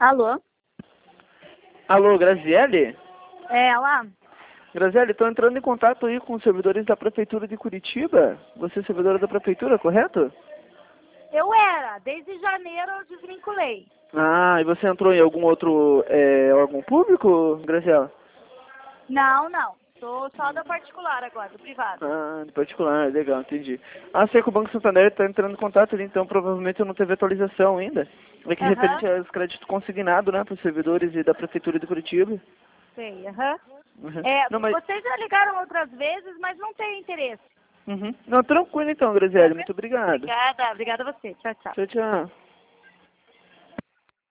Alô? Alô, Graziele? É ela? Graziele, estou entrando em contato aí com os servidores da Prefeitura de Curitiba. Você é servidora da Prefeitura, correto? Eu era. Desde janeiro eu desvinculei. Ah, e você entrou em algum outro órgão público, Graziela? Não, não. Sou só da particular agora, do privado. Ah, de particular, legal, entendi. Ah, sei que o Banco Santander está entrando em contato ali, então provavelmente não teve atualização ainda. É que Aham. referente aos créditos consignados, né, para os servidores e da Prefeitura de Curitiba. Sei, aham. Uhum. É, Não, mas... vocês já ligaram outras vezes, mas não tem interesse. Uhum. Não, tranquilo então, Graziele, muito obrigado. Obrigada a você. Tchau, tchau. Tchau, tchau.